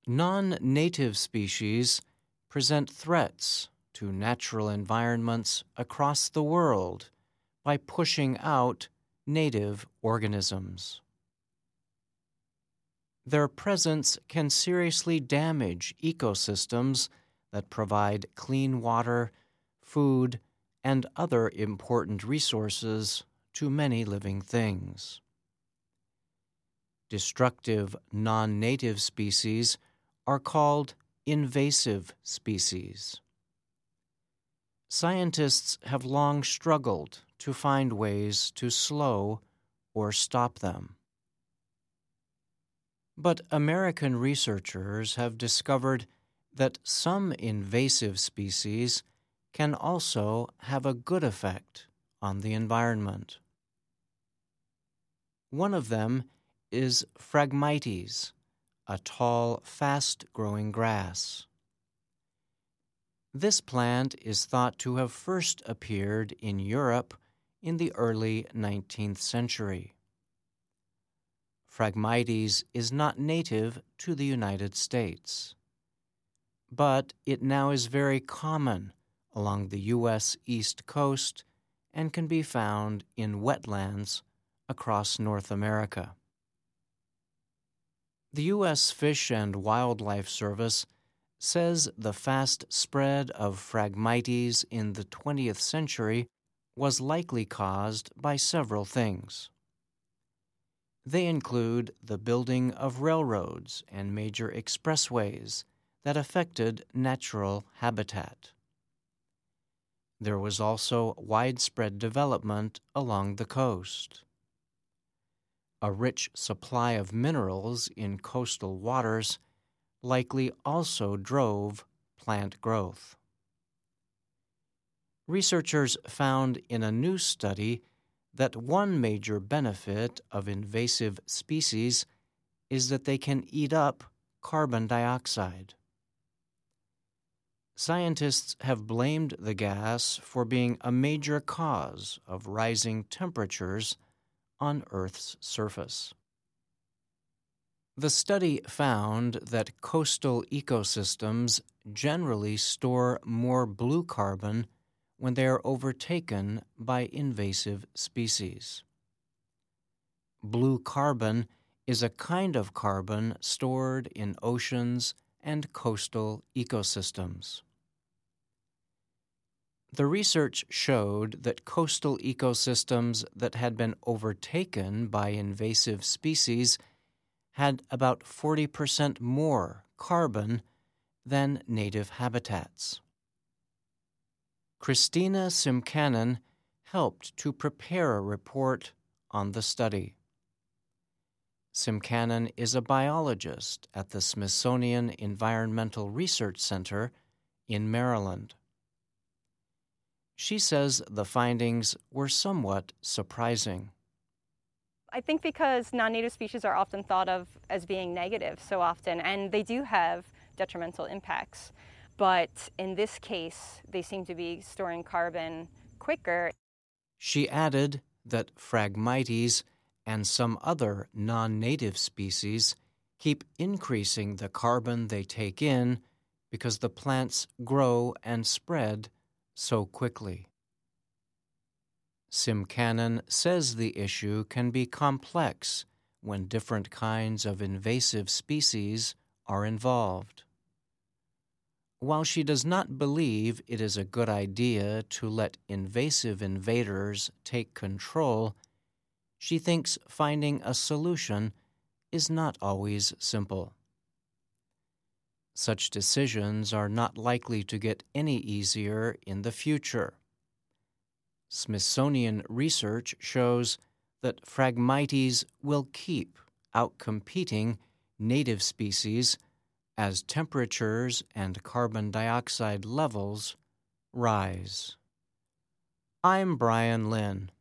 Non-native species present threats to natural environments across the world by pushing out native organisms. Their presence can seriously damage ecosystems that provide clean water, food, and other important resources to many living things. Destructive non-native species are called invasive species. Scientists have long struggled to find ways to slow or stop them. But American researchers have discovered that some invasive species can also have a good effect on the environment. One of them is Phragmites, a tall, fast-growing grass. This plant is thought to have first appeared in Europe in the early 19th century. Phragmites is not native to the United States, but it now is very common along the U.S. East Coast and can be found in wetlands across North America. The U.S. Fish and Wildlife Service says the fast spread of Phragmites in the 20th century was likely caused by several things. They include the building of railroads and major expressways that affected natural habitat. There was also widespread development along the coast. A rich supply of minerals in coastal waters likely also drove plant growth. Researchers found in a new study that one major benefit of invasive species is that they can eat up carbon dioxide. Scientists have blamed the gas for being a major cause of rising temperatures on Earth's surface. The study found that coastal ecosystems generally store more blue carbon when they are overtaken by invasive species. Blue carbon is a kind of carbon stored in oceans and coastal ecosystems. The research showed that coastal ecosystems that had been overtaken by invasive species had about 40% more carbon than native habitats. Christina Simkanen helped to prepare a report on the study. Simkanen is a biologist at the Smithsonian Environmental Research Center in Maryland. She says the findings were somewhat surprising. I think because non-native species are often thought of as being negative so often, and they do have detrimental impacts. But in this case, they seem to be storing carbon quicker. She added that Phragmites and some other non-native species keep increasing the carbon they take in because the plants grow and spread so quickly. Simkanen says the issue can be complex when different kinds of invasive species are involved. While she does not believe it is a good idea to let invasive invaders take control, she thinks finding a solution is not always simple. Such decisions are not likely to get any easier in the future. Smithsonian research shows that Phragmites will keep outcompeting native species as temperatures and carbon dioxide levels rise. I'm Brian Lynn.